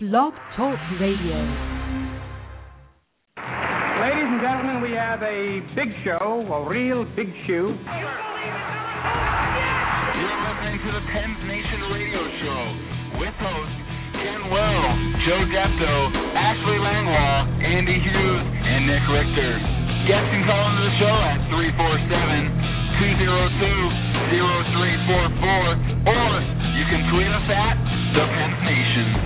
Blog Talk Radio. Ladies and gentlemen, we have a big show, a real big shoe. You're listening to the Pens Nation Radio Show with hosts Ken Will, Joe Depto, Ashley Langlois, Andy Hughes, and Nick Richter. Guests can call into the show at 347-202-0344, or you can tweet us at the Pens Nation.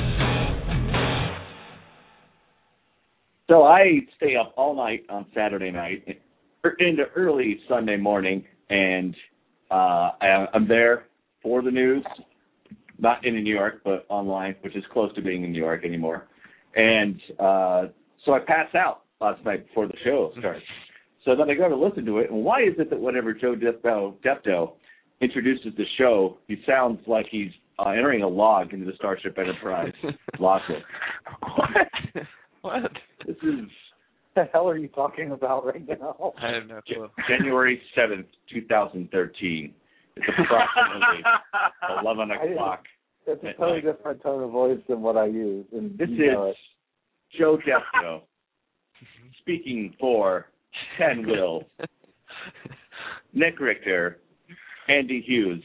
So I stay up all night on Saturday night into early Sunday morning, and I'm there for the news, not in New York, but online, which is close to being in New York anymore. And so I pass out last night before the show starts. So then I go to listen to it, and why is it that whenever Joe Depto introduces the show, he sounds like he's entering a log into the Starship Enterprise logbook? What? This is... What the hell are you talking about right now? I have no clue. January 7th, 2013. It's approximately 11 o'clock. It's a totally different tone of voice than what I use. And this is Joe Depto speaking for Ken Will, Nick Richter, Andy Hughes.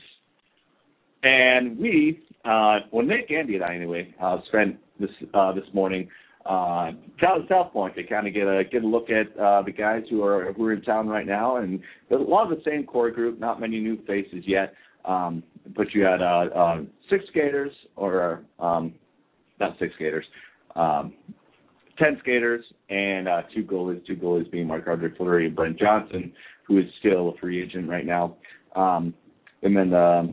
And we, Nick, Andy, and I anyway, spent this morning down at South Point to kind of get a look at the guys who are in town right now, and a lot of the same core group, not many new faces yet, but you had 6 skaters, or not 6 skaters, 10 skaters, and 2 goalies being Mark Hardrick Fleury and Brent Johnson, who is still a free agent right now, and then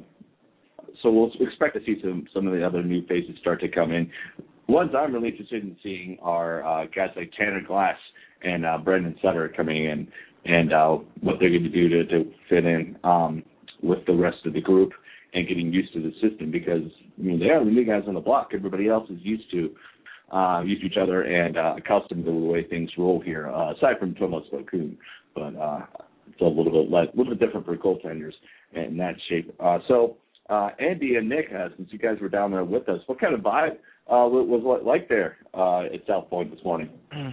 so we'll expect to see some of the other new faces start to come in. Ones I'm really interested in seeing are guys like Tanner Glass and Brendan Sutter coming in, and what they're going to do to fit in with the rest of the group and getting used to the system, because they are the new guys on the block. Everybody else is used to each other and accustomed to the way things roll here, aside from Tomas Vokoun, but it's a little bit different for goaltenders in that shape. So Andy and Nick, since you guys were down there with us, what kind of vibe was what like there at South Point this morning?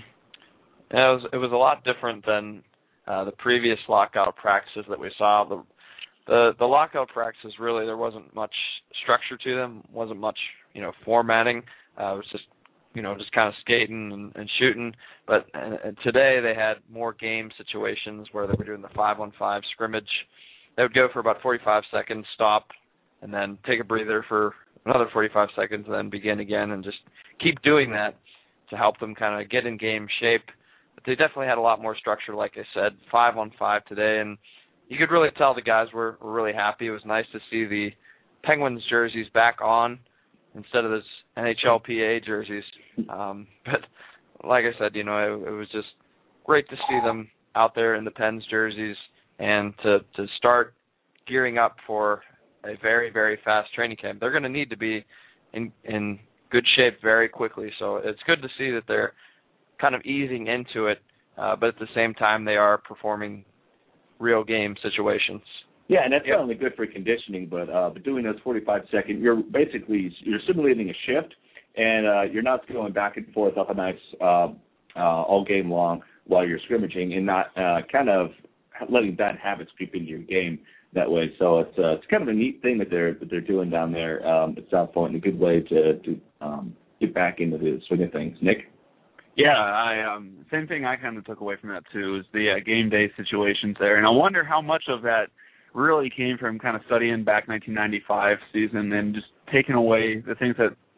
Yeah, it was a lot different than the previous lockout practices that we saw. The lockout practices, really, there wasn't much structure to them, wasn't much formatting. It was just kind of skating and shooting. But today they had more game situations where they were doing the 5-on-5 scrimmage. They would go for about 45 seconds, stop, and then take a breather for another 45 seconds, and then begin again, and just keep doing that to help them kind of get in game shape. But they definitely had a lot more structure, like I said, 5-on-5 today, and you could really tell the guys were really happy. It was nice to see the Penguins jerseys back on instead of those NHLPA jerseys. But like I said, it was just great to see them out there in the Pens jerseys and to start gearing up for a very, very fast training camp. They're going to need to be in good shape very quickly. So it's good to see that they're kind of easing into it, but at the same time they are performing real game situations. Yeah, and that's not only good for conditioning, but doing those 45-second, you're simulating a shift, and you're not going back and forth up and ice all game long while you're scrimmaging, and not kind of letting bad habits creep into your game that way. So it's kind of a neat thing that they're doing down there at South Point, and a good way to get back into the swing of things. Nick? Yeah, same thing I kind of took away from that too, is the game day situations there, and I wonder how much of that really came from kind of studying back 1995 season and just taking away the things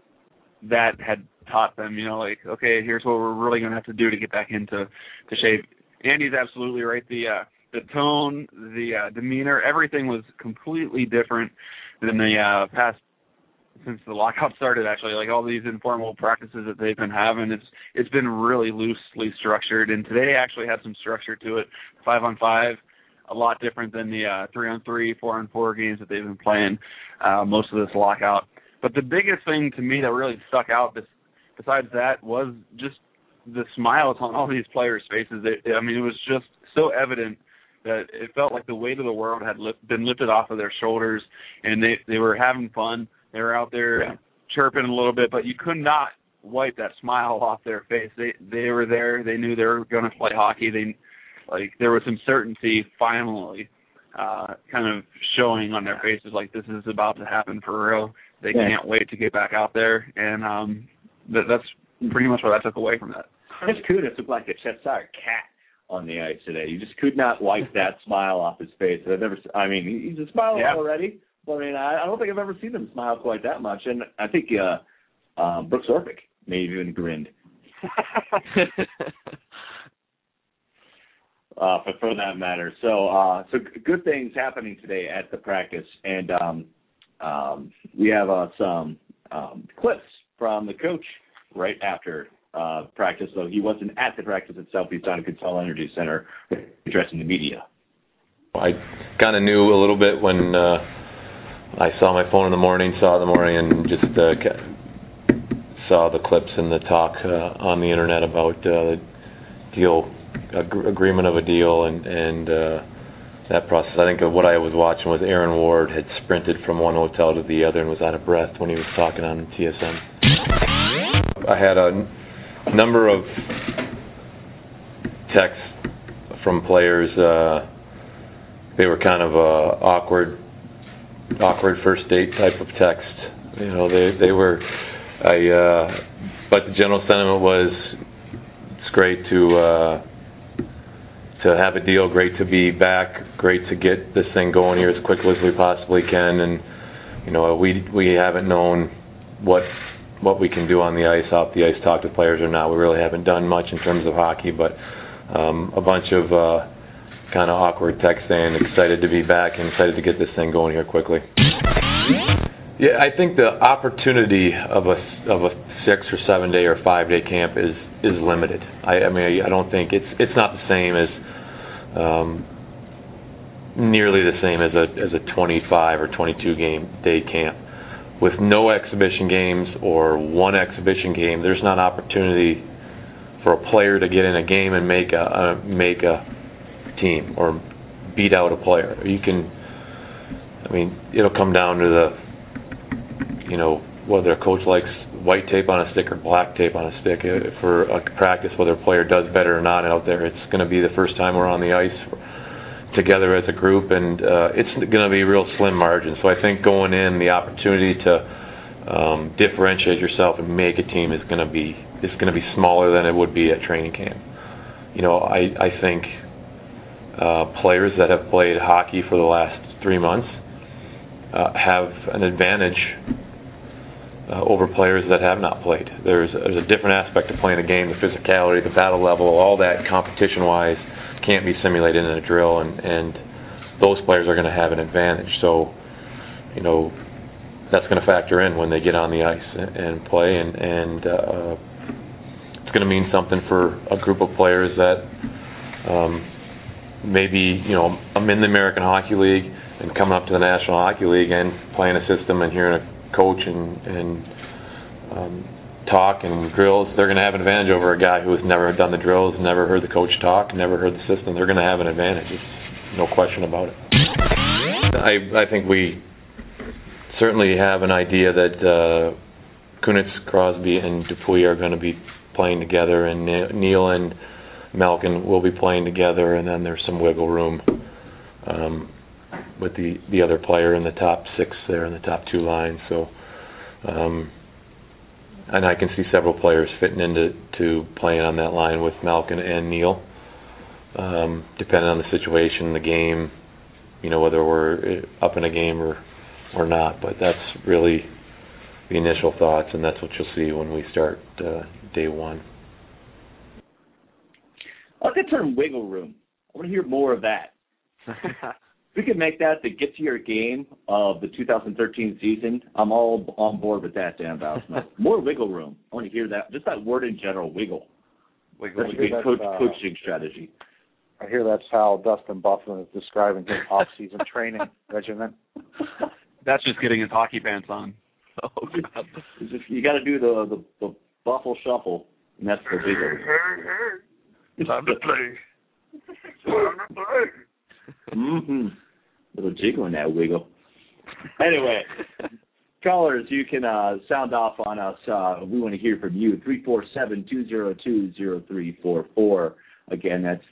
that had taught them. Okay, here's what we're really going to have to do to get back into shape. Andy's absolutely right. The tone, the demeanor, everything was completely different than the past, since the lockout started, actually. Like all these informal practices that they've been having, it's been really loosely structured, and today actually had some structure to it. 5-on-5, a lot different than the 3-on-3, 4-on-4 games that they've been playing most of this lockout. But the biggest thing to me that really stuck out besides that was just the smiles on all these players' faces. It was just so evident that it felt like the weight of the world had been lifted off of their shoulders, and they were having fun. They were out there chirping a little bit, but you could not wipe that smile off their face. They were there. They knew they were going to play hockey. There was some certainty finally kind of showing on their faces, like this is about to happen for real. They can't wait to get back out there, and that's pretty much what I took away from that. Chris Kunitz looked like a Cheshire cat on the ice today. You just could not wipe that smile off his face. He's a smiling already. But, I don't think I've ever seen him smile quite that much. And I think Brooks Orpik may have even grinned. For that matter. So good things happening today at the practice. And we have some clips from the coach right after practice, though he wasn't at the practice at Southeast Iowa Consol Energy Center addressing the media. I kind of knew a little bit when I saw my phone in the morning, and just saw the clips and the talk on the internet about the deal, agreement of a deal, and that process. I think what I was watching was Aaron Ward had sprinted from one hotel to the other and was out of breath when he was talking on TSN. I had a number of texts from players. They were kind of awkward first date type of text. They were. But the general sentiment was, it's great to have a deal, great to be back, great to get this thing going here as quickly as we possibly can, and we haven't known what we can do on the ice, off the ice, talk to players or not. We really haven't done much in terms of hockey, but a bunch of kind of awkward text saying excited to be back and excited to get this thing going here quickly. Yeah, I think the opportunity of a 6 or 7 day or 5 day camp is limited. I don't think it's not the same as nearly the same as a 25 or 22 day camp. With no exhibition games or one exhibition game, there's not opportunity for a player to get in a game and make a team or beat out a player. It'll come down to whether a coach likes white tape on a stick or black tape on a stick for a practice, whether a player does better or not out there. It's going to be the first time we're on the ice together as a group, and it's going to be real slim margin. So I think going in, the opportunity to differentiate yourself and make a team is going to be smaller than it would be at training camp. I think players that have played hockey for the last 3 months have an advantage over players that have not played. There's a different aspect of playing a game, the physicality, the battle level, all that competition-wise can't be simulated in a drill, and those players are going to have an advantage. So, that's going to factor in when they get on the ice and play, and it's going to mean something for a group of players that maybe, I'm in the American Hockey League and coming up to the National Hockey League and playing a system and hearing a coach and talk and drills. They're going to have an advantage over a guy who has never done the drills, never heard the coach talk, never heard the system. They're going to have an advantage. There's no question about it. I think we certainly have an idea that Kunitz, Crosby, and Dupuis are going to be playing together, and Neil and Malkin will be playing together, and then there's some wiggle room with the other player in the top 6 there in the top 2 lines. So, and I can see several players fitting into playing on that line with Malkin and Neil, depending on the situation, the game, whether we're up in a game or not. But that's really the initial thoughts, and that's what you'll see when we start day 1. I like the term wiggle room. I want to hear more of that. If we could make that the get to your game of the 2013 season, I'm all on board with that, Dan Bousman. More wiggle room. I want to hear that. Just that word in general, wiggle. That's a good coaching strategy. I hear that's how Dustin Bufflin is describing his off-season training regimen. That's just getting his hockey pants on. Oh, God. You got to do the Buffle shuffle, and that's the wiggle. Time to play. Time to play. Mm-hmm. Little jiggle in that wiggle. Anyway, Callers, you can sound off on us. We want to hear from you. 347-202-0344. Again, that's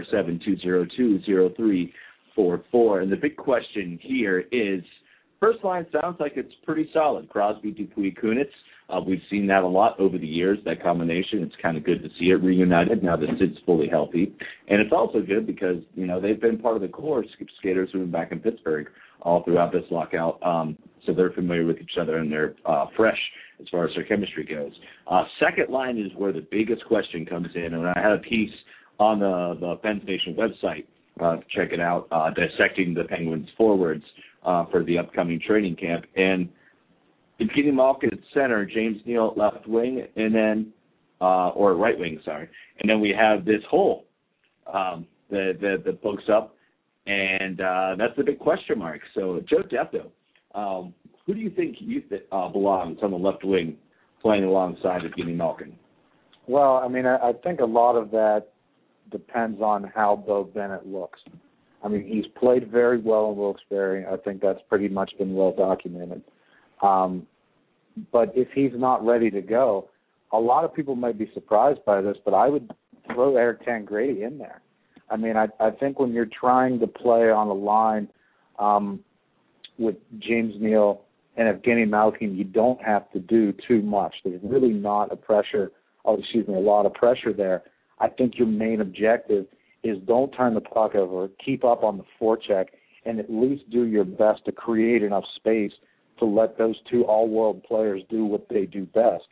347-202-0344. And the big question here is, first line sounds like it's pretty solid. Crosby, Dupuis, Kunitz. We've seen that a lot over the years, that combination. It's kind of good to see it reunited now that Sid's fully healthy. And it's also good because, they've been part of the core skaters who've been back in Pittsburgh all throughout this lockout. So they're familiar with each other and they're fresh as far as their chemistry goes. Second line is where the biggest question comes in. And I had a piece on the Pens Nation website, check it out, dissecting the Penguins forwards for the upcoming training camp. And Evgeny Malkin at center, James Neal at left wing, and then, or right wing, sorry. And then we have this hole that pokes up, and that's the big question mark. So, Joe Depto, who do you think belongs on the left wing playing alongside Evgeny Malkin? Well, I think a lot of that depends on how Bo Bennett looks. He's played very well in Wilkes-Barre. I think that's pretty much been well documented. But if he's not ready to go, a lot of people might be surprised by this, but I would throw Eric Tangradi in there. I think when you're trying to play on a line with James Neal and Evgeny Malkin, you don't have to do too much. There's really not a lot of pressure there. I think your main objective is don't turn the puck over, keep up on the forecheck, and at least do your best to create enough space to let those two all-world players do what they do best.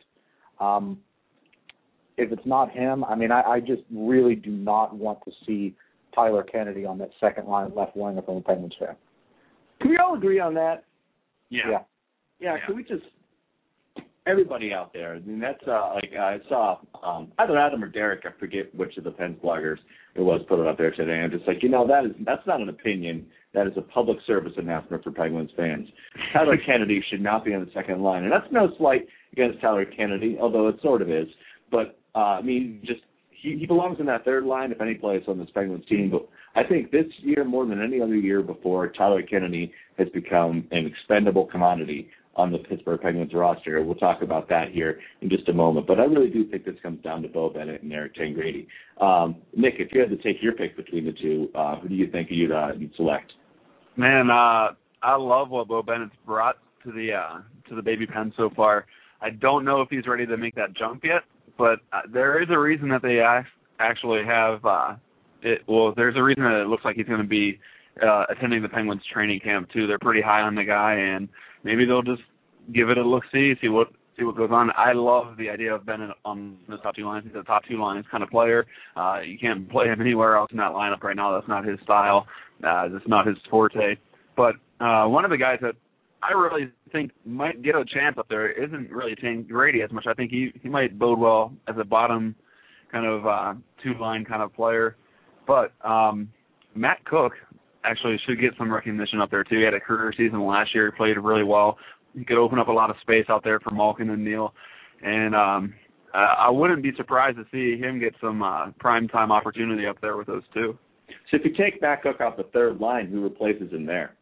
If it's not him, I just really do not want to see Tyler Kennedy on that second line left wing if I'm a Penguins fan. Can we all agree on that? Yeah. Can we just, everybody out there, that's I saw either Adam or Derek, I forget which of the Pens bloggers it was, put it up there today. I'm just like, that's not an opinion. That is a public service announcement for Penguins fans. Tyler Kennedy should not be on the second line. And that's no slight against Tyler Kennedy, although it sort of is. But, he belongs in that third line if any plays on this Penguins team. But I think this year, more than any other year before, Tyler Kennedy has become an expendable commodity on the Pittsburgh Penguins roster. We'll talk about that here in just a moment. But I really do think this comes down to Bo Bennett and Eric Tangradi. Nick, if you had to take your pick between the two, who do you think you'd select? Man, I love what Bo Bennett's brought to the Baby Pen so far. I don't know if he's ready to make that jump yet, but there is a reason that they actually have there's a reason that it looks like he's going to be attending the Penguins training camp too. They're pretty high on the guy, and maybe they'll just give it a look-see, see what goes on. I love the idea of Bennett on the top two lines. He's a top two lines kind of player. You can't play him anywhere else in that lineup right now. That's not his style. That's not his forte. But one of the guys that I really think might get a chance up there isn't really Tangradi as much. I think he might bode well as a bottom kind of two-line kind of player. But Matt Cook actually should get some recognition up there, too. He had a career season last year. He played really well. He could open up a lot of space out there for Malkin and Neal. And I wouldn't be surprised to see him get some prime-time opportunity up there with those two. So if you take Matt Cook off the third line, who replaces him there?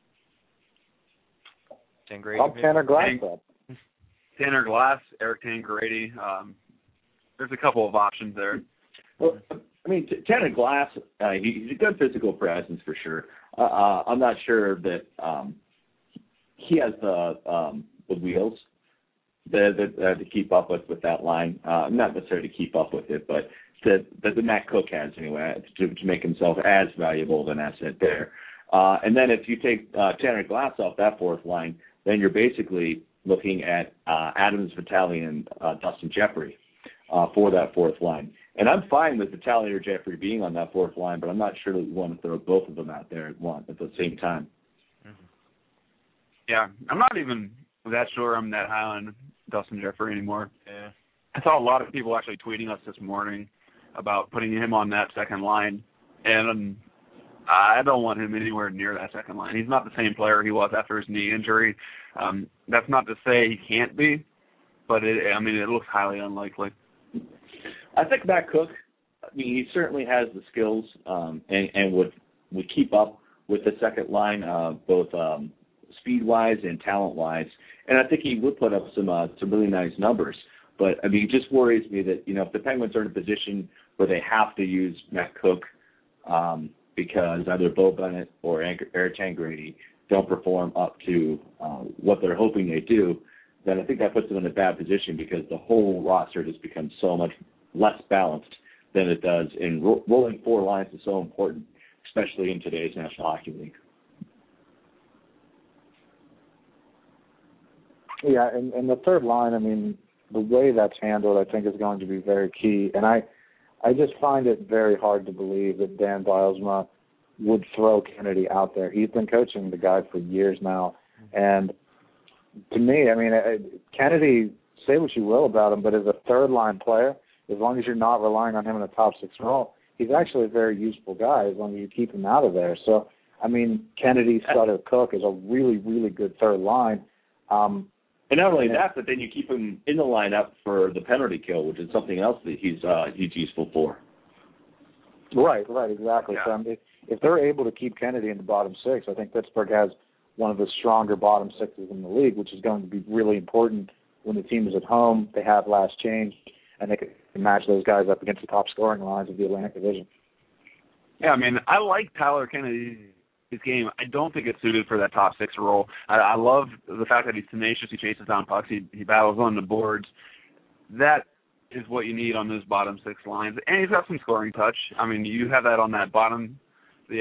Tangradi. Tanner Glass. Tanner Glass, Eric Tangradi. There's a couple of options there. Well, Tanner Glass, he's a good physical presence for sure. I'm not sure that he has the wheels to keep up with that line. Not necessarily to keep up with it, but that Matt Cook has anyway, to make himself as valuable of an asset there. And then if you take Tanner Glass off that fourth line, then you're basically looking at Adams, Vitale, and Dustin Jeffrey for that fourth line. And I'm fine with Vitale or Jeffrey being on that fourth line, but I'm not sure that we want to throw both of them out there at the same time. Mm-hmm. Yeah, I'm not even that sure I'm that high on Dustin Jeffrey anymore. Yeah. I saw a lot of people actually tweeting us this morning about putting him on that second line, and I don't want him anywhere near that second line. He's not the same player he was after his knee injury. That's not to say he can't be, but it looks highly unlikely. I think Matt Cook, he certainly has the skills and would keep up with the second line, both speed-wise and talent-wise. And I think he would put up some really nice numbers. But, I mean, it just worries me that, if the Penguins are in a position where they have to use Matt Cook because either Bo Bennett or Eric Tangradi don't perform up to what they're hoping they do, then I think that puts them in a bad position because the whole roster has become so much less balanced than it does. And rolling four lines is so important, especially in today's National Hockey League. Yeah, and the third line, I mean, the way that's handled, I think, is going to be very key. And I just find it very hard to believe that Dan Bylsma would throw Kennedy out there. He's been coaching the guy for years now. And to me, I mean, Kennedy, say what you will about him, but as a third-line player, as long as you're not relying on him in a top six role, he's actually a very useful guy as long as you keep him out of there. So, I mean, Kennedy, Sutter, Cook is a really, really good third line. And not only that, but then you keep him in the lineup for the penalty kill, which is something else that he's useful for. Right, exactly. Yeah. So I mean, if they're able to keep Kennedy in the bottom six, I think Pittsburgh has one of the stronger bottom sixes in the league, which is going to be really important when the team is at home, they have last change, and they can match those guys up against the top scoring lines of the Atlantic Division. Yeah, I mean, I like Tyler Kennedy's game. I don't think it's suited for that top six role. I love the fact that he's tenacious. He chases down pucks. He battles on the boards. That is what you need on those bottom six lines. And he's got some scoring touch. I mean, you have that on that bottom, the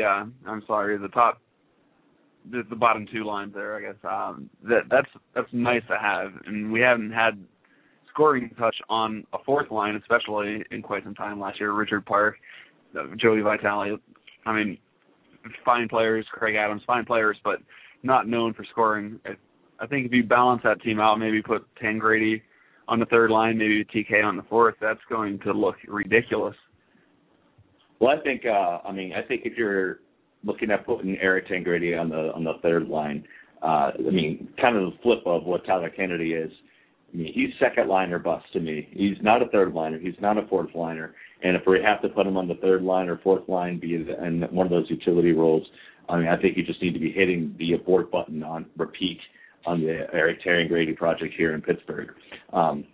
bottom two lines there, I guess. That's nice to have. And we haven't had scoring touch on a fourth line, especially in quite some time last year. Richard Park, Joey Vitale. I mean, fine players, Craig Adams, fine players, but not known for scoring. I think if you balance that team out, maybe put Tangradi on the third line, maybe TK on the fourth, that's going to look ridiculous. Well, I think if you're looking at putting Eric Tangradi on the third line, kind of the flip of what Tyler Kennedy is. I mean, he's second liner bust to me. He's not a third liner. He's not a fourth liner. And if we have to put him on the third line or fourth line, be in one of those utility roles, I think you just need to be hitting the abort button on repeat on the Eric Tangradi project here in Pittsburgh. And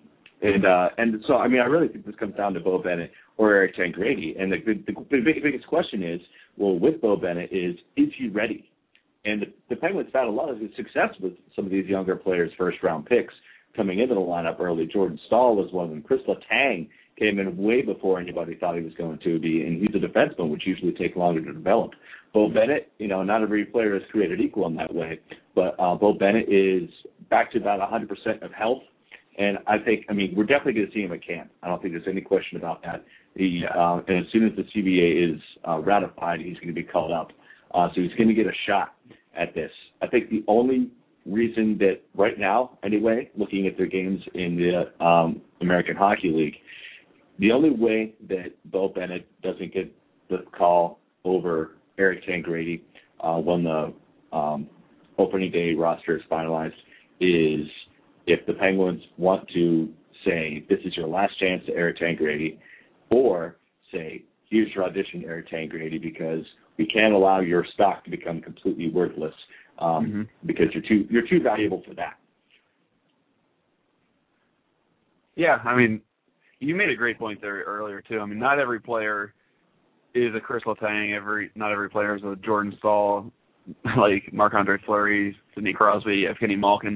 so, I really think this comes down to Bo Bennett or Eric Tangradi. And the biggest question is, well, with Bo Bennett is he ready? And the Penguins had a lot of success with some of these younger players' first-round picks coming into the lineup early. Jordan Staal was one of them. Chris Letang came in way before anybody thought he was going to be, and he's a defenseman, which usually take longer to develop. Bo Bennett, not every player is created equal in that way, but Bo Bennett is back to about 100% of health, and I think, we're definitely going to see him at camp. I don't think there's any question about that. And as soon as the CBA is ratified, he's going to be called up. So he's going to get a shot at this. I think the only reason that right now, anyway, looking at their games in the American Hockey League, the only way that Bo Bennett doesn't get the call over Eric Tangradi when the opening day roster is finalized is if the Penguins want to say, this is your last chance to Eric Tangradi, or say, here's your audition, Eric Tangradi, because we can't allow your stock to become completely worthless because you're too valuable for that. Yeah, you made a great point there earlier too. Not every player is a Chris Letang. Not every player is a Jordan Staal, like Marc-Andre Fleury, Sidney Crosby, Evgeny Malkin.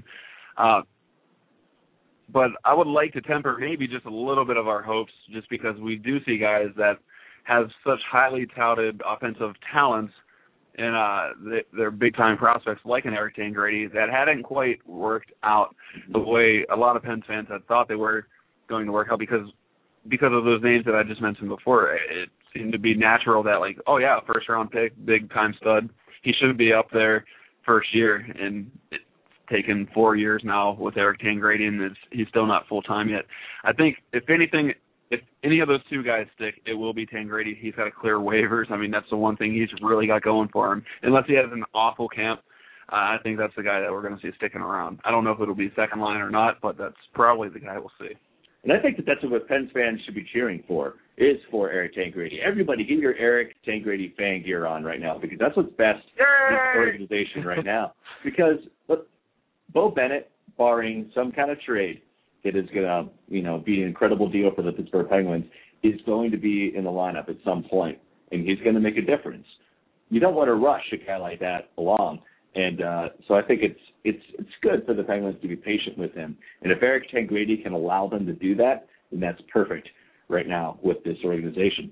But I would like to temper maybe just a little bit of our hopes, just because we do see guys that have such highly touted offensive talents and they're big-time prospects like an Eric Tangradi that hadn't quite worked out the way a lot of Pens fans had thought they were going to work out because of those names that I just mentioned before. It seemed to be natural that, like, oh, yeah, first-round pick, big-time stud. He should be up there first year, and it's taken 4 years now with Eric Tangradi, and he's still not full-time yet. I think, if anything, if any of those two guys stick, it will be Tangradi. He's got to clear waivers. That's the one thing he's really got going for him. Unless he has an awful camp, I think that's the guy that we're going to see sticking around. I don't know if it'll be second line or not, but that's probably the guy we'll see. And I think that's what Pens fans should be cheering for, is for Eric Tangradi. Everybody get your Eric Tangradi fan gear on right now, because that's what's best in this organization right now. Because look, Bo Bennett, barring some kind of trade that is going to, be an incredible deal for the Pittsburgh Penguins, is going to be in the lineup at some point, and he's going to make a difference. You don't want to rush a guy like that along, and so I think it's good for the Penguins to be patient with him. And if Eric Tangradi can allow them to do that, then that's perfect right now with this organization.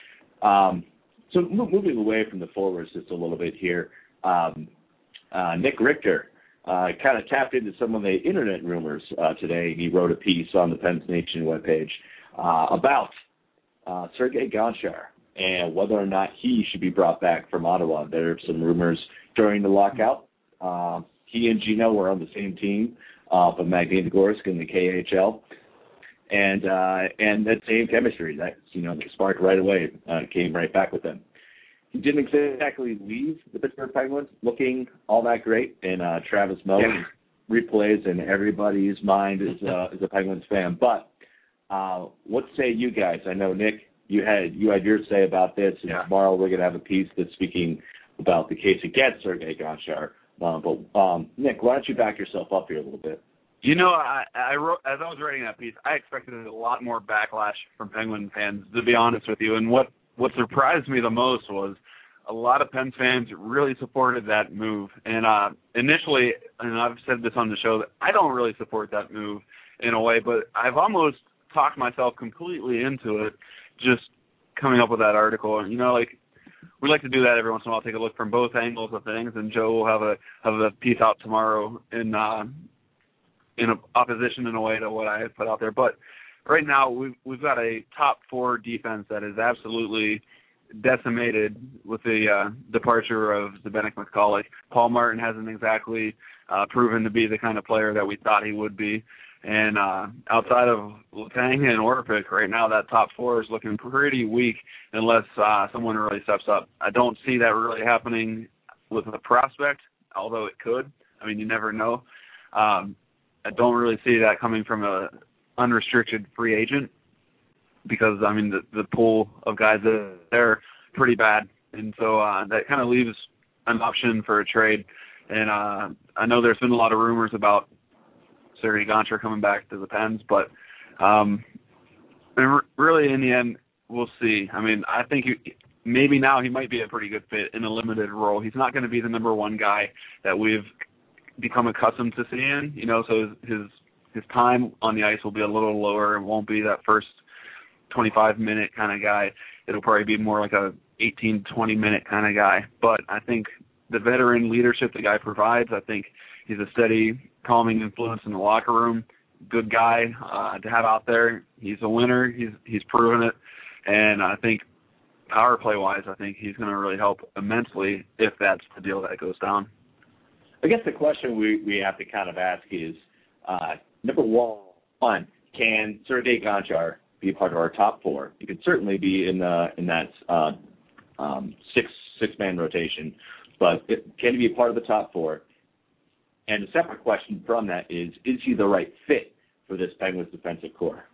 So moving away from the forwards just a little bit here, Nick Richter kind of tapped into some of the internet rumors today. He wrote a piece on the Pens Nation webpage about Sergei Gonchar and whether or not he should be brought back from Ottawa. There are some rumors during the lockout. He and Gino were on the same team for Magnitogorsk in the KHL, and that same chemistry that sparked right away came right back with them. He didn't exactly leave the Pittsburgh Penguins looking all that great, and Travis Moe replays in everybody's mind as a Penguins fan. But what say you guys? I know, Nick, you had your say about this, and tomorrow we're going to have a piece that's speaking about the case against Sergei Gonchar. But Nick, why don't you back yourself up here a little bit? I wrote, as I was writing that piece, I expected a lot more backlash from Penguin fans, to be honest with you. And what surprised me the most was a lot of Pens fans really supported that move. And initially, and I've said this on the show, that I don't really support that move in a way, but I've almost talked myself completely into it just coming up with that article. And, we like to do that every once in a while, take a look from both angles of things, and Joe will have a piece out tomorrow in opposition in a way to what I had put out there. But right now we've got a top four defense that is absolutely decimated with the departure of Zdeněk McCulloch. Paul Martin hasn't exactly proven to be the kind of player that we thought he would be. And outside of Letang and Orpik, right now that top four is looking pretty weak unless someone really steps up. I don't see that really happening with a prospect, although it could. I mean, you never know. I don't really see that coming from a unrestricted free agent because, I mean, the pool of guys they're pretty bad. And so that kind of leaves an option for a trade. And I know there's been a lot of rumors about Sergei Gonchar coming back to the Pens, but really in the end, we'll see. I mean, I think maybe now he might be a pretty good fit in a limited role. He's not going to be the number one guy that we've become accustomed to seeing, so his time on the ice will be a little lower. It won't be that first 25-minute kind of guy. It'll probably be more like a 18, 20-minute kind of guy. But I think the veteran leadership the guy provides, I think he's a steady, calming influence in the locker room. Good guy to have out there. He's a winner. He's proven it. And I think power play-wise, I think he's going to really help immensely if that's the deal that goes down. I guess the question we have to kind of ask is, number one, can Sergei Gonchar be a part of our top four? He could certainly be in that six-man rotation, but can he be a part of the top four? And a separate question from that is he the right fit for this Penguins defensive core?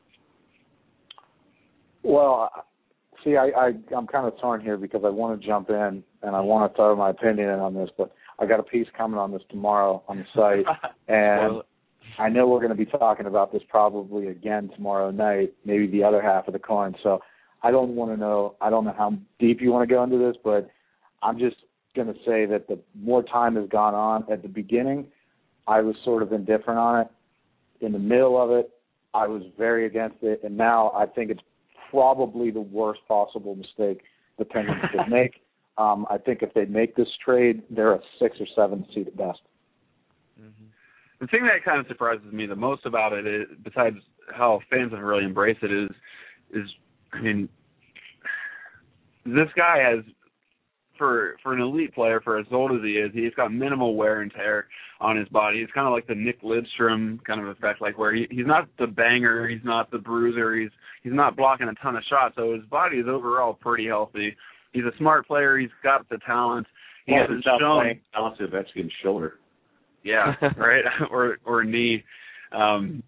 Well, see, I'm kind of torn here because I want to jump in and I want to throw my opinion in on this, but I got a piece coming on this tomorrow on the site, and I know we're going to be talking about this probably again tomorrow night, maybe the other half of the coin. So I don't know how deep you want to go into this, but I'm just going to say that the more time has gone on, at the beginning, I was sort of indifferent on it. In the middle of it, I was very against it, and now I think it's probably the worst possible mistake the Penguins could make. I think if they make this trade, they're a 6 or 7 seed at best. Mm-hmm. The thing that kind of surprises me the most about it, is, besides how fans have really embraced it, is I mean, this guy has, for an elite player, for as old as he is, he's got minimal wear and tear on his body. He's kind of like the Nick Lidstrom kind of effect, like where he's not the banger, he's not the bruiser, he's not blocking a ton of shots, so his body is overall pretty healthy. He's a smart player. He's got the talent. He hasn't shown Ovechkin's shoulder. Yeah, right, or knee. And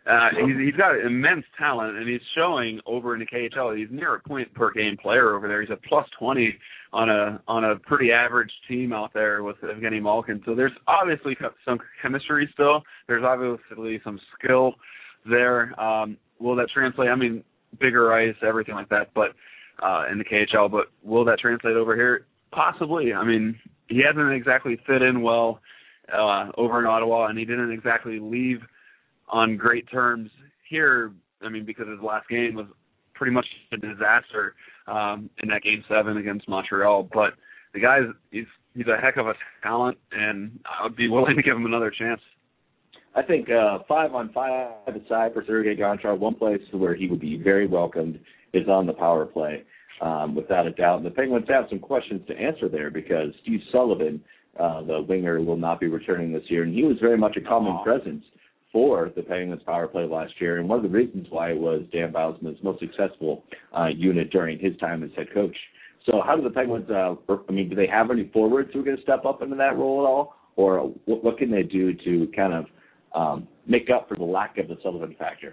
He's got immense talent, and he's showing over in the KHL. He's near a point per game player over there. He's a plus 20 on a pretty average team out there with Evgeny Malkin. So there's obviously some chemistry still. There's obviously some skill there. Will that translate? I mean, bigger ice, everything like that, but in the KHL. But will that translate over here? Possibly. I mean, he hasn't exactly fit in well over in Ottawa, and he didn't exactly leave on great terms here. I mean, because his last game was pretty much a disaster in that Game 7 against Montreal. But the guy, he's a heck of a talent, and I would be willing to give him another chance. I think 5-on-5 aside for Sergei Gonchar, one place where he would be very welcomed is on the power play, without a doubt. And the Penguins have some questions to answer there because Steve Sullivan, the winger, will not be returning this year, and he was very much a common presence for the Penguins power play last year, and one of the reasons why it was Dan Bylsma's most successful unit during his time as head coach. So how do the Penguins, do they have any forwards who are going to step up into that role at all, or what can they do to kind of make up for the lack of the Sullivan factor?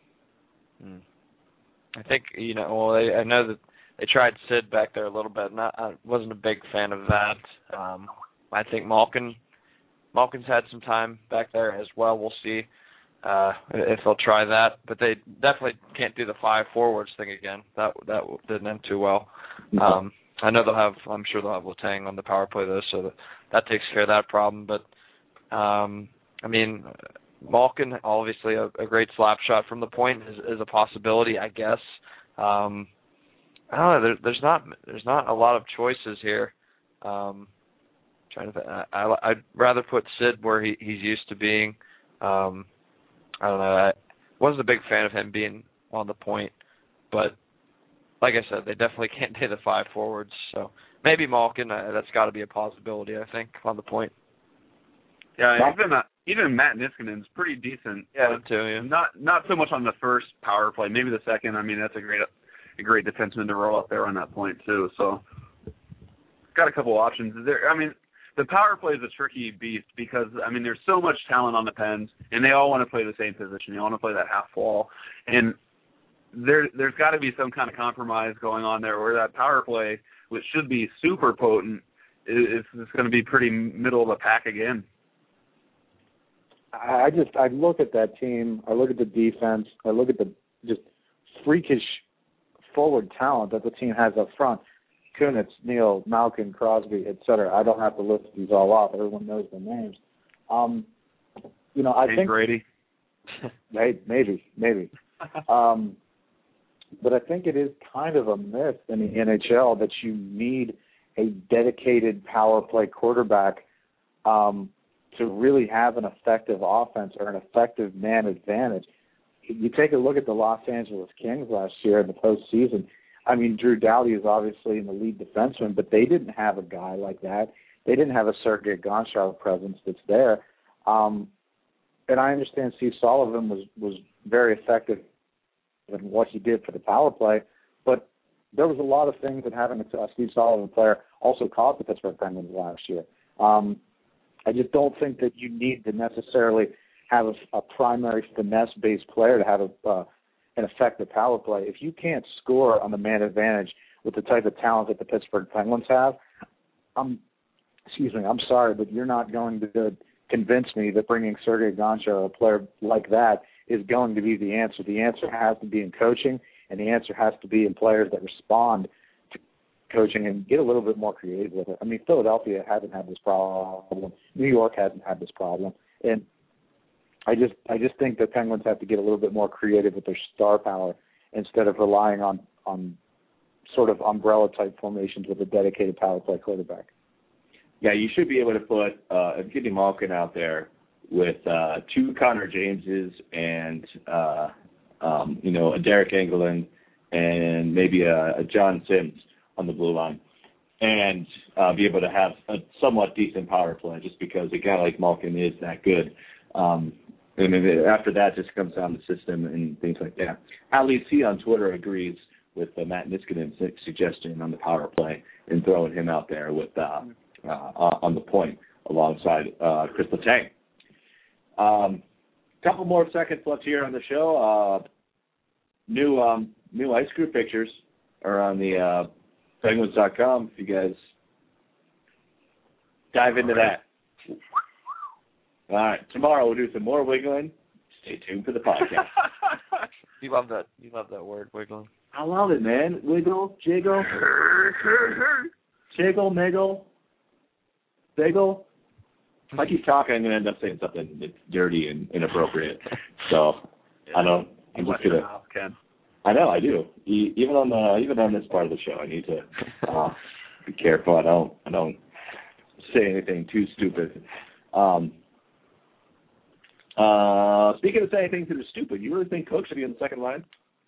I think, I know that they tried Sid back there a little bit, and I wasn't a big fan of that. I think Malkin's had some time back there as well. We'll see if they'll try that. But they definitely can't do the 5 forwards thing again. That didn't end too well. I know I'm sure they'll have Letang on the power play though, so that takes care of that problem. But Malkin, obviously a great slap shot from the point is a possibility, I guess. I don't know. There's not a lot of choices here. I'd rather put Sid where he's used to being. I don't know. I wasn't a big fan of him being on the point, but like I said, they definitely can't do the 5 forwards. So maybe Malkin. That's got to be a possibility, I think, on the point. Yeah, even Matt Niskanen's pretty decent. Yeah, too. Yeah. Not so much on the first power play. Maybe the second. I mean, that's a great defenseman to roll up there on that point too. So got a couple options there. I mean, the power play is a tricky beast because, there's so much talent on the Pens, and they all want to play the same position. They want to play that half wall. And there's got to be some kind of compromise going on there where that power play, which should be super potent, is going to be pretty middle of the pack again. I look at that team, I look at the defense, I look at the just freakish forward talent that the team has up front. Kunitz, Neal, Malkin, Crosby, etc. I don't have to list these all off. Everyone knows their names. I think Grady. maybe. But I think it is kind of a myth in the NHL that you need a dedicated power play quarterback to really have an effective offense or an effective man advantage. You take a look at the Los Angeles Kings last year in the postseason. Drew Doughty is obviously in the lead defenseman, but they didn't have a guy like that. They didn't have a Sergei Gonchar presence that's there. And I understand Steve Sullivan was very effective in what he did for the power play, but there was a lot of things that having a Steve Sullivan player also cost the Pittsburgh Penguins last year. I just don't think that you need to necessarily have a primary finesse-based player to have an effective power play. If you can't score on the man advantage with the type of talent that the Pittsburgh Penguins have, I'm sorry, but you're not going to convince me that bringing Sergei Gonchar, a player like that, is going to be the answer. The answer has to be in coaching, and the answer has to be in players that respond to coaching and get a little bit more creative with it. Philadelphia hasn't had this problem. New York hasn't had this problem. And I just think the Penguins have to get a little bit more creative with their star power instead of relying on sort of umbrella-type formations with a dedicated power play quarterback. Yeah, you should be able to put Evgeny Malkin out there with 2 Connor Jameses and, a Derek Engelland and maybe a John Sims on the blue line and be able to have a somewhat decent power play just because a guy like Malkin is that good. After that, just comes down to system and things like that. Ali C on Twitter agrees with Matt Niskanen's suggestion on the power play and throwing him out there with on the point alongside Chris Letang. Couple more seconds left here on the show. New ice crew pictures are on the Penguins.com. If you guys dive into that. All right, tomorrow we'll do some more wiggling. Stay tuned for the podcast. You love that. You love that word, wiggling. I love it, man. Wiggle, jiggle, jiggle, miggle, bagel. If I keep talking, I'm going to end up saying something that's dirty and inappropriate. So I don't. I'm just gonna. Ken. I know I do. Even on this part of the show, I need to be careful. I don't say anything too stupid. Speaking of saying things that are stupid, you really think Cook should be on the second line?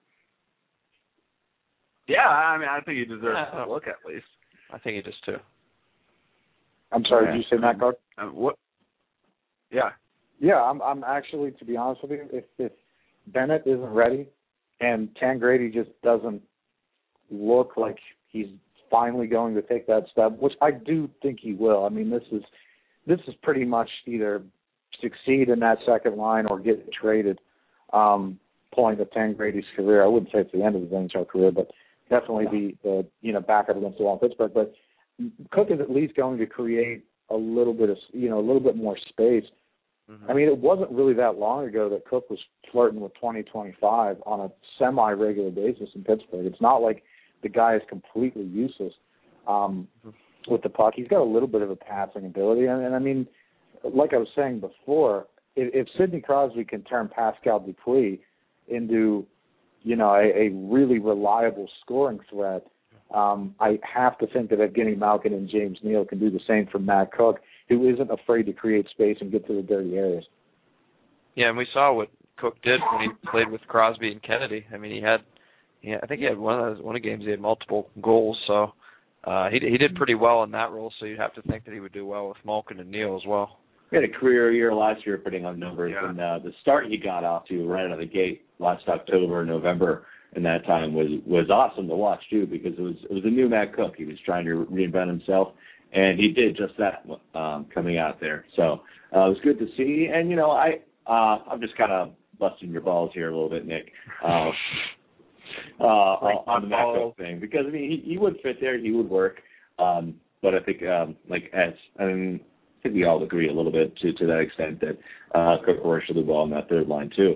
Yeah, I mean, I think he deserves a look at least. I think he does too. I'm sorry, did you say Matt Cook? What? Yeah. Yeah, I'm actually, to be honest with you, if Bennett isn't ready and Tangradi just doesn't look like he's finally going to take that step, which I do think he will. I mean, this is pretty much either succeed in that second line or get traded, point of Tangradi's career. I wouldn't say it's the end of his NHL career, but definitely the backup against the wall in Pittsburgh. But Cook is at least going to create a little bit more space. Mm-hmm. I mean, it wasn't really that long ago that Cook was flirting with 20-25 on a semi-regular basis in Pittsburgh. It's not like the guy is completely useless with the puck. He's got a little bit of a passing ability. And I mean, like I was saying before, if Sidney Crosby can turn Pascal Dupuis into, a really reliable scoring threat, I have to think that Evgeny Malkin and James Neal can do the same for Matt Cook, who isn't afraid to create space and get to the dirty areas. Yeah, and we saw what Cook did when he played with Crosby and Kennedy. I mean, I think he had one of the games he had multiple goals, so he did pretty well in that role. So you'd have to think that he would do well with Malkin and Neal as well. He had a career year last year putting on numbers, and the start he got off to right out of the gate last October, November, and that time was awesome to watch too, because it was a new Matt Cook. He was trying to reinvent himself, and he did just that coming out there. So it was good to see. And I'm just kind of busting your balls here a little bit, Nick, on the Matt Cook thing, because I mean he would fit there, he would work, but I think I think we all agree a little bit to that extent that Cook works really well on that third line too.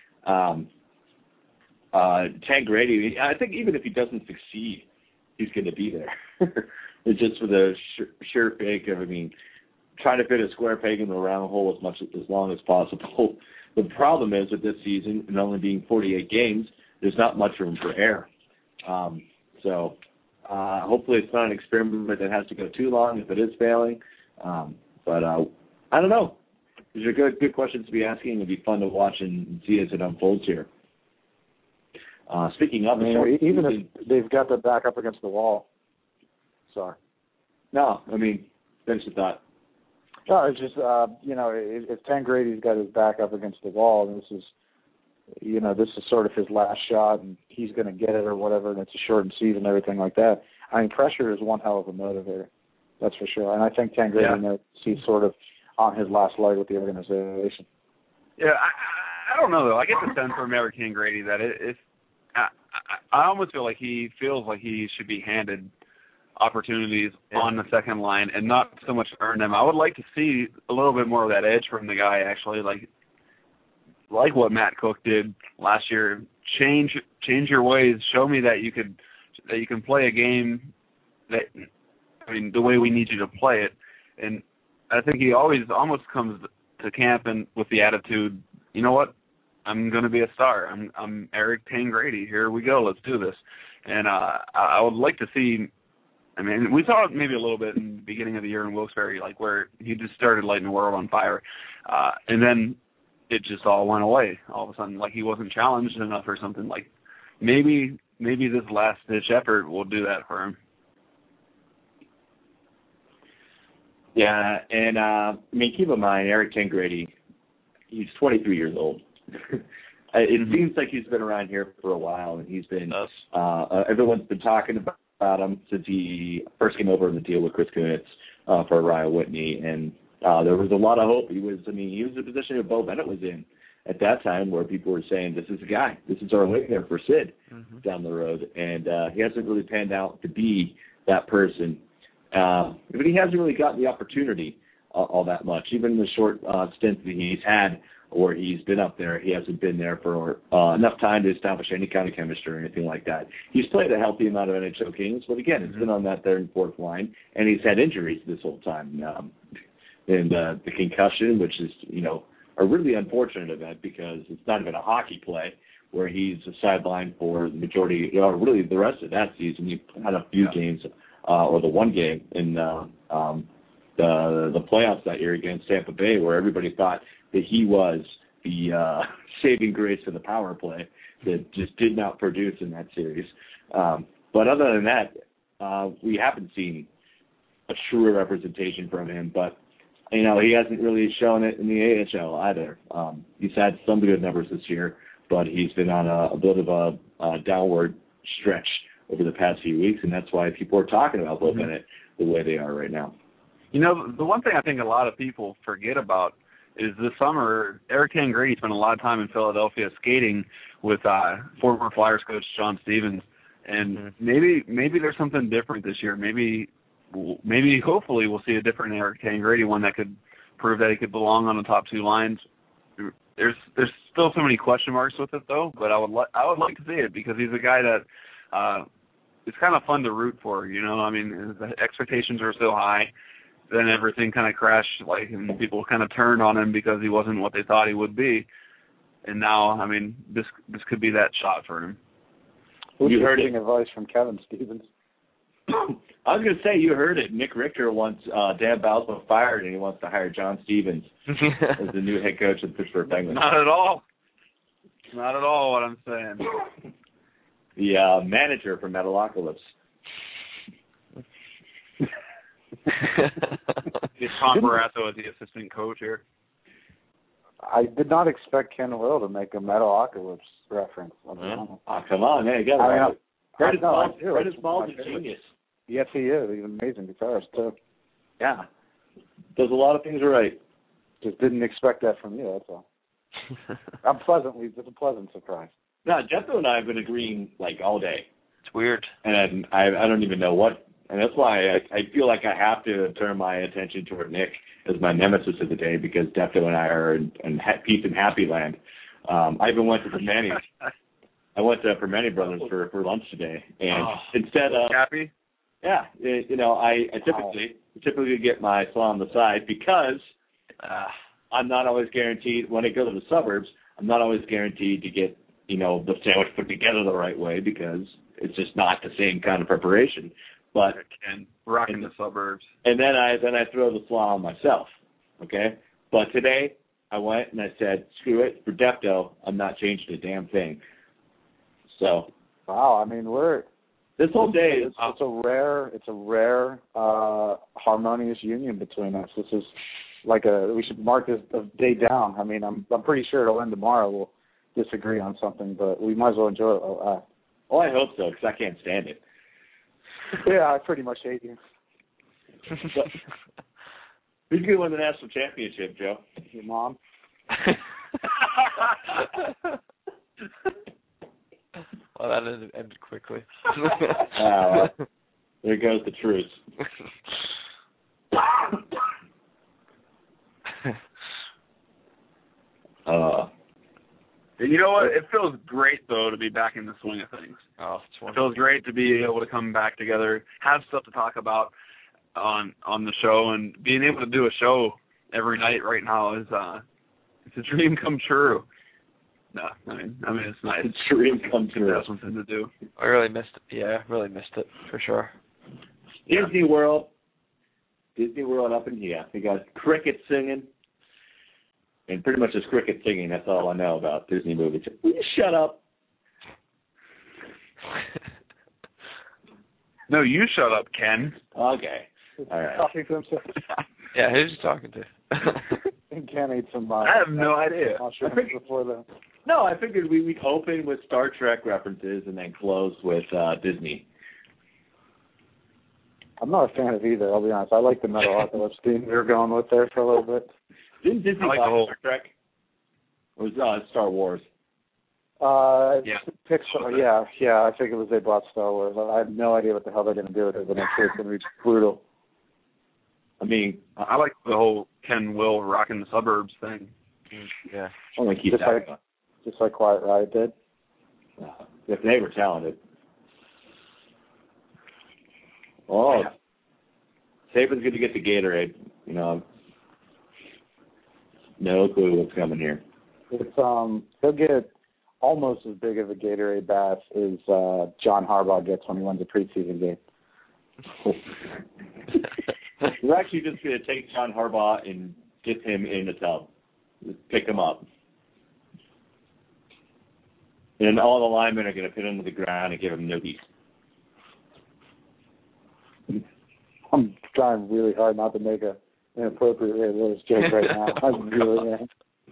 Tangradi, I think even if he doesn't succeed, he's going to be there. It's just for the sure fake of, trying to fit a square peg in the round hole as long as possible. The problem is with this season, and only being 48 games, there's not much room for error. So hopefully it's not an experiment that has to go too long if it is failing. But I don't know. These are good questions to be asking. It'd be fun to watch and see as it unfolds here. Speaking of, even if they've got their back up against the wall. Sorry. No, finish the thought. No, it's just if Tangradi's got his back up against the wall, and this is sort of his last shot, and he's going to get it or whatever, and it's a shortened season and everything like that. Pressure is one hell of a motivator. That's for sure. And I think Tangradi knows he's sort of on his last leg with the organization. Yeah, I don't know, though. I get the sense from Eric Tangradi that I almost feel like he feels like he should be handed opportunities on the second line and not so much earn them. I would like to see a little bit more of that edge from the guy, actually, like what Matt Cook did last year. Change your ways. Show me that you can play a game the way we need you to play it. And I think he always almost comes to camp and with the attitude, you know what, I'm going to be a star. I'm Eric Tangradi. Here we go. Let's do this. And I would like to see. We saw it maybe a little bit in the beginning of the year in Wilkes-Barre, where he just started lighting the world on fire, and then it just all went away all of a sudden. He wasn't challenged enough or something. Maybe this last ditch effort will do that for him. Yeah, and keep in mind, Eric Tangradi, he's 23 years old. It seems like he's been around here for a while, and he's been everyone's been talking about him since he first came over in the deal with Chris Kunitz for Ryan Whitney, and there was a lot of hope. He was in the position that Bo Bennett was in at that time where people were saying, this is the guy. This is our way there for Sid down the road. And he hasn't really panned out to be that person. But he hasn't really gotten the opportunity all that much. Even in the short stint that he's had where he's been up there, he hasn't been there for enough time to establish any kind of chemistry or anything like that. He's played a healthy amount of NHL games, but again, it's been on that third and fourth line, and he's had injuries this whole time. And the concussion, which is, a really unfortunate event because it's not even a hockey play where he's sidelined for the majority, really the rest of that season. He had a few games, or the one game in the playoffs that year against Tampa Bay where everybody thought that he was the saving grace for the power play that just did not produce in that series. But other than that, we haven't seen a truer representation from him. But, he hasn't really shown it in the AHL either. He's had some good numbers this year, but he's been on a bit of a downward stretch over the past few weeks, and that's why people are talking about Bill Bennett the way they are right now. The one thing I think a lot of people forget about is this summer, Eric Tangradi spent a lot of time in Philadelphia skating with former Flyers coach John Stevens, and maybe there's something different this year. Maybe hopefully we'll see a different Eric Tangradi, one that could prove that he could belong on the top two lines. There's still so many question marks with it though, but I would like to see it because he's a guy that it's kind of fun to root for. The expectations are so high. Then everything kind of crashed, and people kind of turned on him because he wasn't what they thought he would be. And now, this could be that shot for him. You heard advice from Kevin Stevens. I was going to say, you heard it. Nick Richter wants Dan Balsamo fired, and he wants to hire John Stevens as the new head coach of the Pittsburgh Penguins. Not at all. Not at all what I'm saying. The manager for Metalocalypse. Get Tom Barrasso as the assistant coach here. I did not expect Ken Will to make a Metalocalypse reference. Come on, man. You got it. Fred is Ball's a genius. Yes, he is. He's an amazing guitarist, too. Yeah. Does a lot of things right. Just didn't expect that from you, that's all. It's a pleasant surprise. No, Jethro and I have been agreeing, all day. It's weird. And I don't even know what. And that's why I feel like I have to turn my attention toward Nick as my nemesis of the day because Defto and I are in peace and happy land. I even went to Permane. I went to Permane Brothers for lunch today, and instead of happy, yeah, I typically get my slaw on the side because I'm not always guaranteed when I go to the suburbs. I'm not always guaranteed to get the sandwich put together the right way because it's just not the same kind of preparation. But rocking the suburbs. And then I throw the slaw on myself. Okay? But today I went and I said, screw it, for Defto, I'm not changing a damn thing. So wow, this whole day is it's a rare harmonious union between us. This is we should mark this a day down. I'm pretty sure it'll end tomorrow. We'll disagree on something, but we might as well enjoy it. I hope so, because I can't stand it. Yeah, I pretty much hate you. Who's going to win the national championship, Joe? Your mom. Well, that ended quickly. There goes the truth. You know what? It feels great, though, to be back in the swing of things. Oh, it feels great to be able to come back together, have stuff to talk about on the show, and being able to do a show every night right now is it's a dream come true. No, it's nice. It's a dream come true. That's something to do. I really missed it. Yeah, I really missed it for sure. Disney World up in here. We got cricket singing. And pretty much just cricket singing. That's all I know about Disney movies. Will you shut up? No, you shut up, Ken. Okay. All right. Talking to himself. Yeah, who's he talking to? And Ken ate some. I have no idea. Before that. No, I figured we'd open with Star Trek references and then close with Disney. I'm not a fan of either, I'll be honest. I like the Metalocalypse theme we were going with there for a little bit. Didn't Disney buy Star Trek? It was Star Wars. Yeah. Pixar. Yeah. I think it was they bought Star Wars. I have no idea what the hell they're going to do with it, but I'm sure it's going to be brutal. I mean, I like the whole Ken Will rocking the suburbs thing. Yeah. I'm going to keep Just that going. Just like Quiet Riot did. If they were talented. Oh, Saban's going to get the Gatorade. You know, no clue what's coming here. It's he'll get almost as big of a Gatorade bath as John Harbaugh gets when he wins a preseason game. We're actually just going to take John Harbaugh and get him in the tub. Just pick him up. And all the linemen are going to put him to the ground and give him noogies. I'm trying really hard not to make an inappropriate Ray Lewis joke right now. I really am.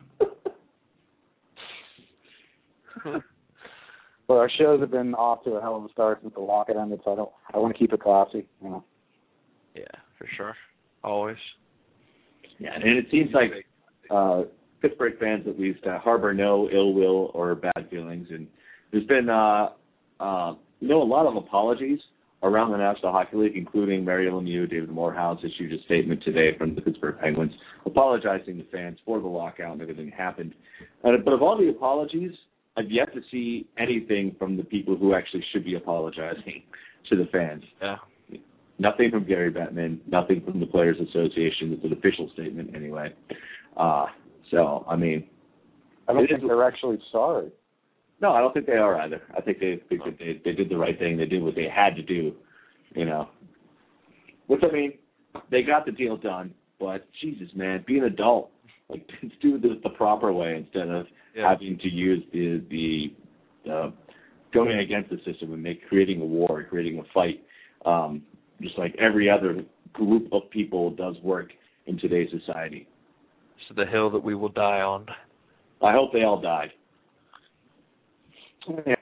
Well, our shows have been off to a hell of a start since the lockout ended, so I want to keep it classy. You know. Yeah, for sure. Always. Yeah, and it seems like Pittsburgh fans at least harbor no ill will or bad feelings, and there's been a lot of apologies around the National Hockey League, including Mario Lemieux. David Morehouse issued a statement today from the Pittsburgh Penguins apologizing to fans for the lockout and everything that happened. But of all the apologies, I've yet to see anything from the people who actually should be apologizing to the fans. Yeah. Nothing from Gary Bettman, nothing from the Players Association. It's an official statement anyway. So, I mean, I don't think they're actually sorry. No, I don't think they are either. I think they did the right thing. They did what they had to do, you know. Which, I mean, they got the deal done, but Jesus, man, be an adult. Like, let's do this the proper way instead of having to use the going against the system and creating a war, creating a fight. Just like every other group of people does work in today's society. It's the hill that we will die on. I hope they all died. Yeah,